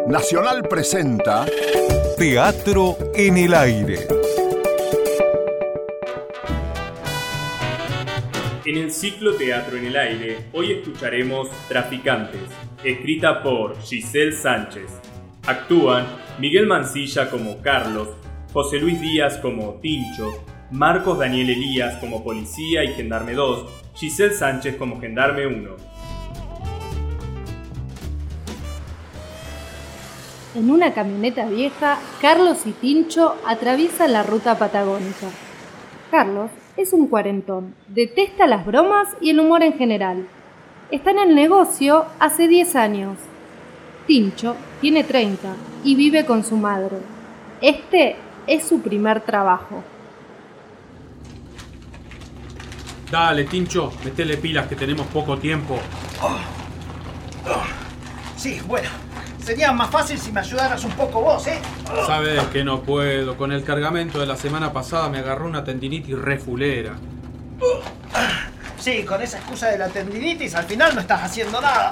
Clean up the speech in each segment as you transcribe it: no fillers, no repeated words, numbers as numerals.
Nacional presenta Teatro en el Aire. En el ciclo Teatro en el Aire, hoy escucharemos Traficantes, escrita por Giselle Sánchez. Actúan Miguel Mancilla como Carlos, José Luis Díaz como Tincho, Marcos Daniel Elías como Policía y Gendarme 2, Giselle Sánchez como Gendarme 1. En una camioneta vieja, Carlos y Tincho atraviesan la ruta patagónica. Carlos es un cuarentón, detesta las bromas y el humor en general. Está en el negocio hace 10 años. Tincho tiene 30 y vive con su madre. Este es su primer trabajo. Dale, Tincho, metele pilas que tenemos poco tiempo. Sí, bueno, sería más fácil si me ayudaras un poco vos, ¿eh? Sabes que no puedo. Con el cargamento de la semana pasada me agarró una tendinitis re fulera. Sí, con esa excusa de la tendinitis al final no estás haciendo nada.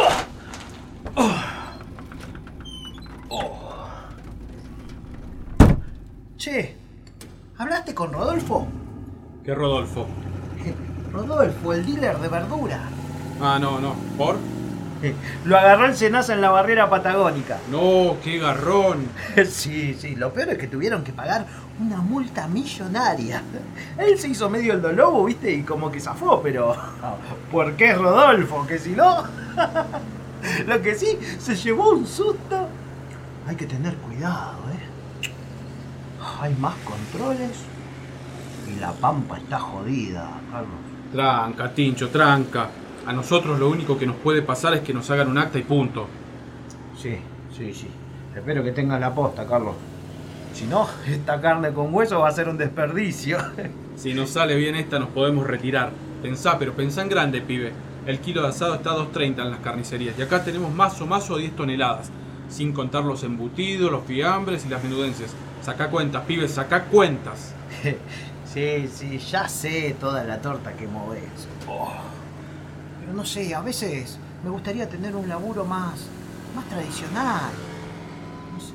Che, ¿hablaste con Rodolfo? ¿Qué Rodolfo? Rodolfo, el dealer de verdura. Ah, no. ¿Por? Lo agarró el Senasa en la barrera patagónica. No, qué garrón. Sí, lo peor es que tuvieron que pagar una multa millonaria. Él se hizo medio el dolobo, ¿viste? Y como que zafó, pero... ¿por qué es Rodolfo? Que si no... Lo que sí, se llevó un susto. Hay que tener cuidado, ¿eh? Hay más controles y la pampa está jodida, Carlos. Tranca, Tincho, tranca. A nosotros lo único que nos puede pasar es que nos hagan un acta y punto. Sí. Espero que tengas la posta, Carlos. Si no, esta carne con hueso va a ser un desperdicio. Si nos sale bien esta nos podemos retirar. Pensá en grande, pibe. El kilo de asado está a 2.30 en las carnicerías. Y acá tenemos mazo 10 toneladas. Sin contar los embutidos, los fiambres y las menudencias. Sacá cuentas, pibe, sacá cuentas. Sí, ya sé toda la torta que movés. Pero no sé, a veces me gustaría tener un laburo más tradicional. No sé.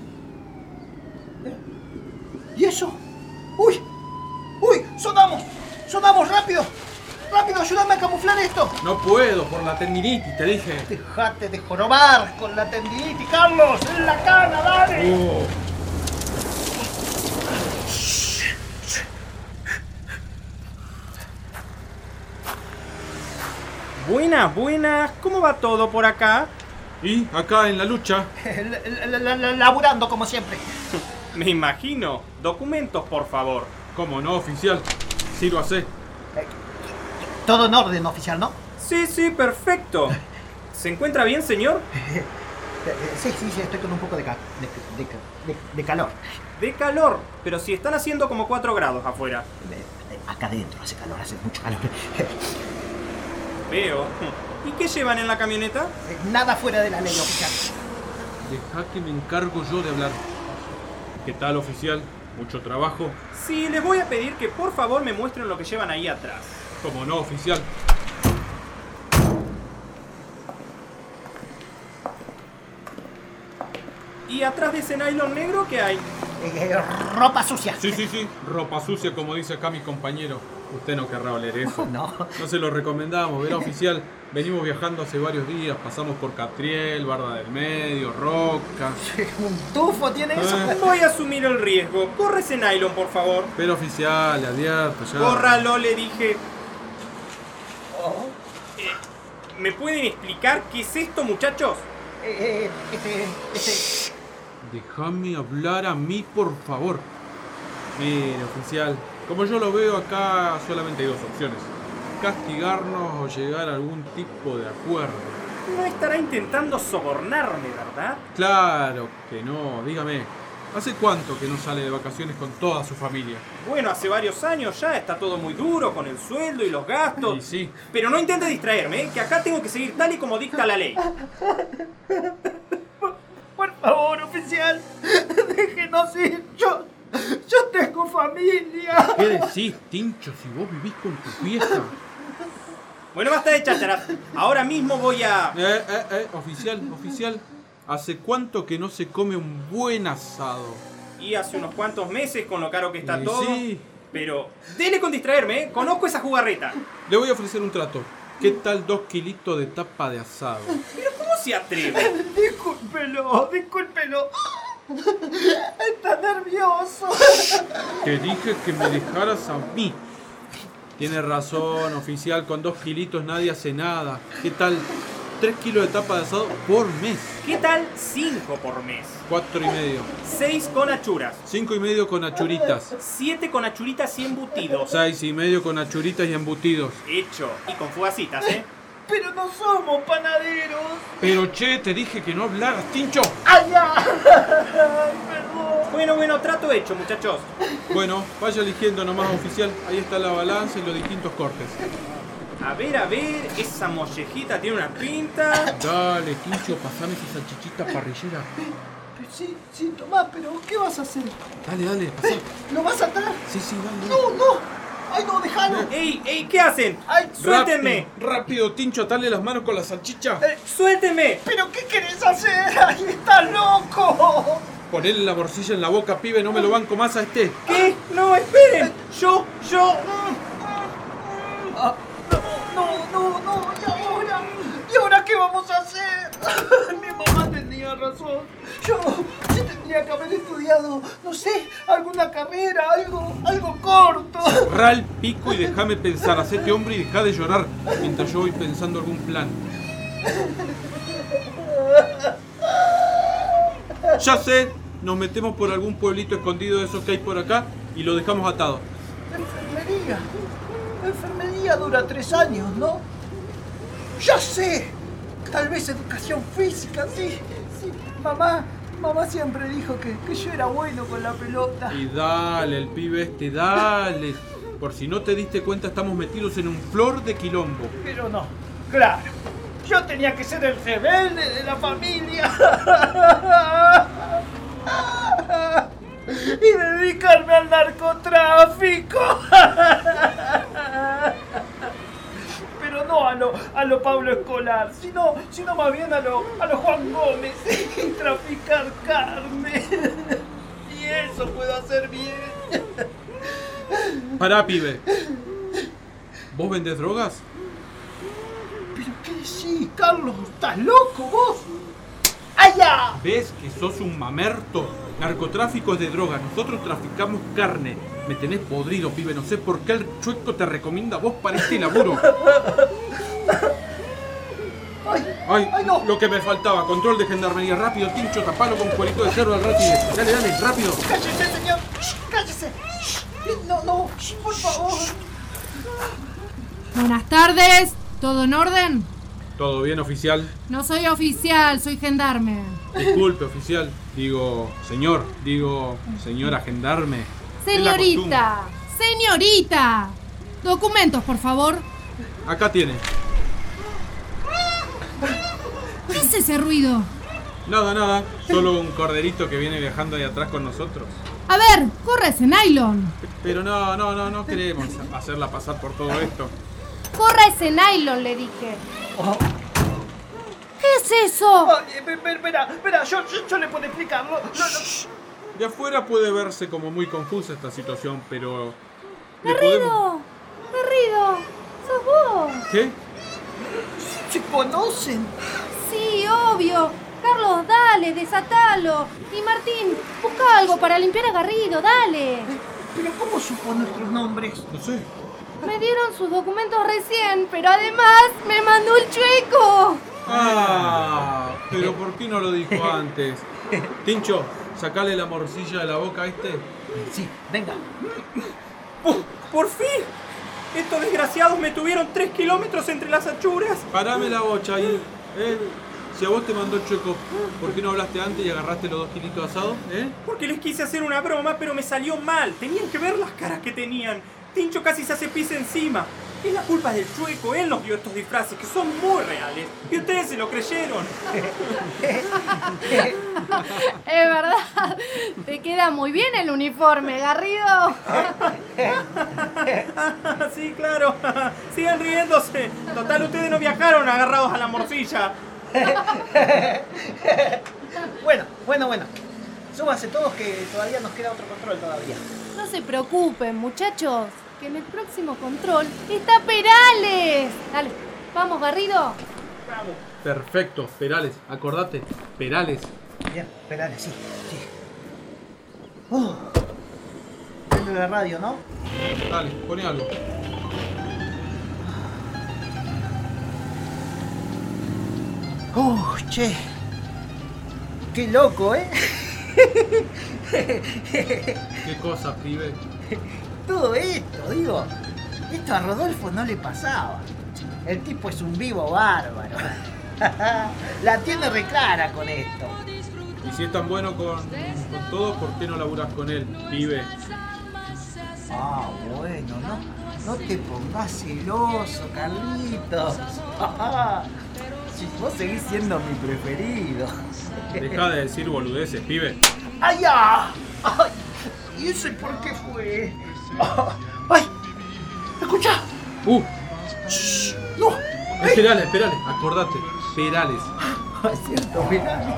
¿Y eso? ¡Uy! ¡Sonamos! ¡Rápido! ¡Ayúdame a camuflar esto! No puedo, por la tendinitis, te dije. Dejate de jorobar con la tendinitis, Carlos. ¡En la cana, dale! Buenas, ¿cómo va todo por acá? Y acá en la lucha. Laburando como siempre. Me imagino. Documentos, por favor. ¿Cómo no, oficial? Sí lo hace. Todo en orden, oficial, ¿no? Sí, perfecto. ¿Se encuentra bien, señor? Sí, estoy con un poco de calor. De calor, pero si están haciendo como 4 grados afuera. Acá adentro hace calor, hace mucho calor. Veo. ¿Y qué llevan en la camioneta? Nada fuera de la ley, oficial. Deja que me encargo yo de hablar. ¿Qué tal, oficial? ¿Mucho trabajo? Sí, les voy a pedir que por favor me muestren lo que llevan ahí atrás. ¿Cómo no, oficial? ¿Y atrás de ese nylon negro qué hay? Ropa sucia. Sí. Ropa sucia, como dice acá mi compañero. Usted no querrá oler eso. No se lo recomendamos, verá, oficial. Venimos viajando hace varios días. Pasamos por Catriel, Barda del Medio, Roca. ¿Un tufo tiene eso? Voy a asumir el riesgo. Corre ese nylon, por favor. Pero, oficial, le advierto ya. Córralo, le dije. ¿Me pueden explicar qué es esto, muchachos? Déjame hablar a mí, por favor. Mire, oficial, como yo lo veo acá, solamente hay 2 opciones. Castigarnos o llegar a algún tipo de acuerdo. No estará intentando sobornarme, ¿verdad? Claro que no, dígame. ¿Hace cuánto que no sale de vacaciones con toda su familia? Bueno, hace varios años ya, está todo muy duro con el sueldo y los gastos. Sí. Pero no intente distraerme, que acá tengo que seguir tal y como dicta la ley. Por favor, oficial, déjenos ir. Yo tengo familia. ¿Qué decís, Tincho, si vos vivís con tu vieja? Bueno, basta de chácharas. Ahora mismo voy a... Oficial. ¿Hace cuánto que no se come un buen asado? Y hace unos cuantos meses con lo caro que está todo. Sí. Pero dele con distraerme, ¿eh? Conozco esa jugarreta. Le voy a ofrecer un trato. ¿Qué tal 2 kilitos de tapa de asado? Pero ¿cómo se atreve? Discúlpelo. Está nervioso. Te dije que me dejaras a mí. Tiene razón, oficial, con 2 kilitos nadie hace nada. ¿Qué tal 3 kilos de tapa de asado por mes? ¿Qué tal 5 por mes? 4,5. 6 con achuras. 5,5 con achuritas. 7 con achuritas y embutidos. 6,5 con achuritas y embutidos. Hecho. Y con fugacitas, ¿eh? Pero no somos panaderos. Pero che, te dije que no hablaras, Tincho. ¡Ay, ya! Ay, perdón. Bueno, trato hecho, muchachos. Bueno, vaya eligiendo nomás, oficial. Ahí está la balanza y los distintos cortes. A ver, esa mollejita tiene una pinta. Dale, Tincho, pasame esa salchichita parrillera. Sí, Tomás, pero ¿qué vas a hacer? Dale, pasá. ¿Lo vas a atar? Sí, dale. No. ¡Ay, no, déjalo! ¡Ey! ¿Qué hacen? ¡Ay, ¡Suéltenme! Rápido, Tincho, atale las manos con la salchicha. ¡Suéltenme! ¿Pero qué querés hacer? ¡Ay, estás loco! Ponele la morcilla en la boca, pibe, no me lo banco más a este. ¿Qué? No, esperen. Yo. No, ¿y ahora qué vamos a hacer? Mi mamá tenía razón. Yo tendría que haber estudiado, no sé, alguna carrera, algo corto. Cerrá el pico y déjame pensar, hacete hombre y dejá de llorar mientras yo voy pensando algún plan. Ya sé, nos metemos por algún pueblito escondido de esos que hay por acá y lo dejamos atado. Enfermería dura 3 años, ¿no? ¡Ya sé! Tal vez educación física, sí. Mamá siempre dijo que yo era bueno con la pelota. Y dale, el pibe este, dale. Por si no te diste cuenta, estamos metidos en un flor de quilombo. Pero no, claro. Yo tenía que ser el rebelde de la familia. Y dedicarme al narcotráfico. Pero no a lo Pablo Escolar, sino más bien a lo Juan Gómez. Y traficar carne. Y eso puedo hacer bien. Pará, pibe. ¿Vos vendés drogas? ¿Pero qué decís, Carlos? ¿Estás loco vos? ¡Allá! ¿Ves que sos un mamerto? Narcotráfico es de droga, nosotros traficamos carne. Me tenés podrido, pibe, no sé por qué el chueco te recomienda a vos para este laburo. Ay, no. Lo que me faltaba, control de gendarmería. Rápido, Tincho, tapalo con cuerito de cerdo al rápido. Dale, rápido. ¡Cállese, señor! ¡Cállese! No, por favor. Buenas tardes, ¿todo en orden? ¿Todo bien, oficial? No soy oficial, soy gendarme. Disculpe, oficial. Señora gendarme. Señorita. Documentos, por favor. Acá tiene. ¿Qué es ese ruido? Nada. Solo un corderito que viene viajando ahí atrás con nosotros. A ver, corre ese nylon. Pero no queremos hacerla pasar por todo esto. Corre ese nylon, le dije. ¿Qué es eso? Espera, yo le puedo explicarlo. De afuera puede verse como muy confusa esta situación, pero... Garrido, sos vos. ¿Qué? ¿Se conocen? Sí, obvio. Carlos, dale, desatalo. Y Martín, busca algo para limpiar a Garrido, dale. ¿Pero cómo supo nuestros nombres? No sé. Me dieron sus documentos recién, pero además me mandó el chueco. Pero ¿por qué no lo dijo antes? Tincho, sacale la morcilla de la boca a este. Sí, venga. ¡Por fin! Estos desgraciados me tuvieron 3 kilómetros entre las achuras. Parame la bocha ahí. Si a vos te mandó el chueco, ¿por qué no hablaste antes y agarraste los 2 kilitos de asado? Porque les quise hacer una broma, pero me salió mal. Tenían que ver las caras que tenían. Tincho casi se hace pis encima. Es la culpa del chueco, él nos dio estos disfraces que son muy reales. Y ustedes se lo creyeron. Es verdad. Te queda muy bien el uniforme, Garrido. Sí, claro. Sigan riéndose. Total, ustedes no viajaron agarrados a la morcilla. Bueno. Súbanse todos que todavía nos queda otro control todavía. No se preocupen, muchachos, que en el próximo control está Perales. Dale, vamos, Garrido. Vamos. Perfecto, Perales, acordate, Perales. Bien, Perales, sí. Prende la radio, ¿no? Dale, poné algo. Che. Qué loco, ¿eh? ¿Qué cosa, pibe? Todo esto, digo. Esto a Rodolfo no le pasaba. El tipo es un vivo bárbaro. La tiene reclara con esto. Y si es tan bueno con todo, ¿por qué no laburás con él, pibe? Bueno, no te pongas celoso, Carlitos. Si vos seguís siendo mi preferido. Dejá de decir boludeces, pibe. ¡Ay, ya! ¡Ay! ¿Y ese por qué fue? ¡Ay! ¡Escucha! ¡Shh! ¡No! Perales, acordate, Perales. Es cierto, Perales.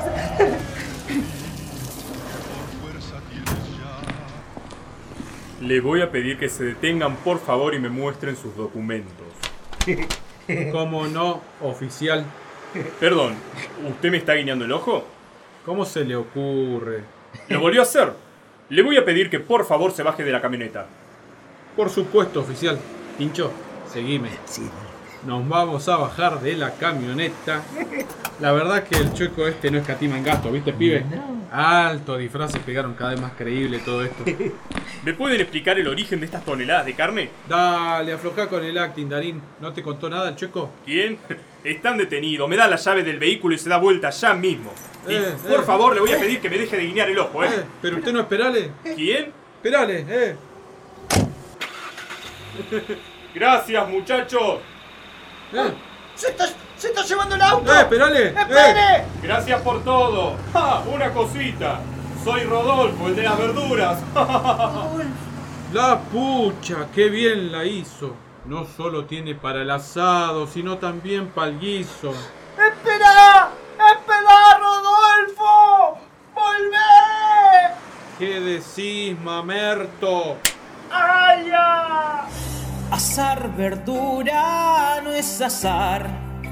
Le voy a pedir que se detengan, por favor, y me muestren sus documentos. ¿Cómo no, oficial? Perdón, ¿usted me está guiñando el ojo? ¿Cómo se le ocurre? ¡Lo volvió a hacer! Le voy a pedir que por favor se baje de la camioneta. Por supuesto, oficial. Tincho, seguime. Sí. Nos vamos a bajar de la camioneta. La verdad que el chueco este no escatima en gasto, ¿viste, pibe? Alto disfraces pegaron cada vez más creíble todo esto. ¿Me pueden explicar el origen de estas toneladas de carne? Dale, aflojá con el acting, Darín. ¿No te contó nada el chueco? ¿Quién? Están detenidos. Me da la llave del vehículo y se da vuelta ya mismo. Y por favor, le voy a pedir que me deje de guiñar el ojo, ¿eh? ¿Pero usted no es Perales? ¿Quién? Perales, Gracias, muchachos. ¡Se está llevando el auto! Perales! ¡Espere! Gracias por todo. Una cosita. Soy Rodolfo, el de las verduras. La pucha, qué bien la hizo. No solo tiene para el asado, sino también para el guiso. ¡Espera, Rodolfo! ¡Volvé! ¿Qué decís, mamerto? ¡Ay, ya! Asar verdura no es azar.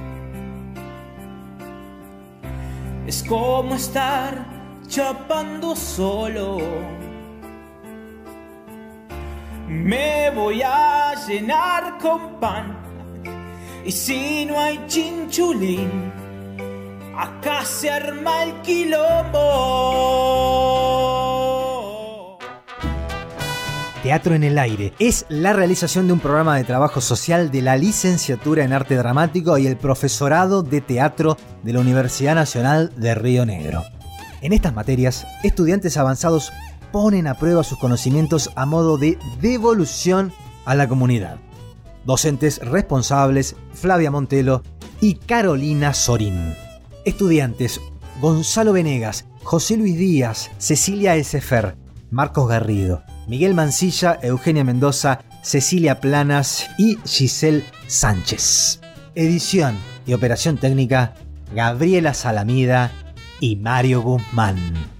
Es como estar chapando solo. Me voy a llenar con pan. Y si no hay chinchulín, acá se arma el quilombo. Teatro en el Aire es la realización de un programa de trabajo social de la Licenciatura en Arte Dramático y el Profesorado de Teatro de la Universidad Nacional de Río Negro. En estas materias, estudiantes avanzados ponen a prueba sus conocimientos a modo de devolución a la comunidad. Docentes responsables: Flavia Montelo y Carolina Sorín. Estudiantes: Gonzalo Venegas, José Luis Díaz, Cecilia Essefer, Marcos Garrido, Miguel Mancilla, Eugenia Mendoza, Cecilia Planas y Giselle Sánchez. Edición y operación técnica: Gabriela Salamida y Mario Guzmán.